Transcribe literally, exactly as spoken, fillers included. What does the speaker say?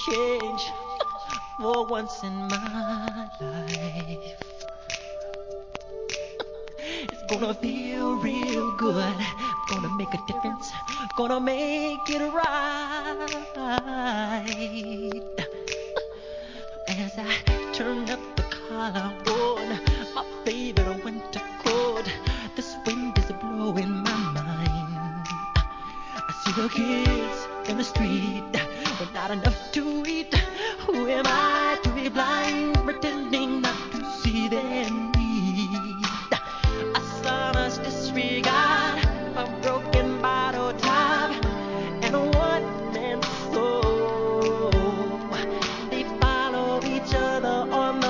change for once in my life. It's gonna feel real good. Gonna make a difference. Gonna make it right. As I turn up the collar.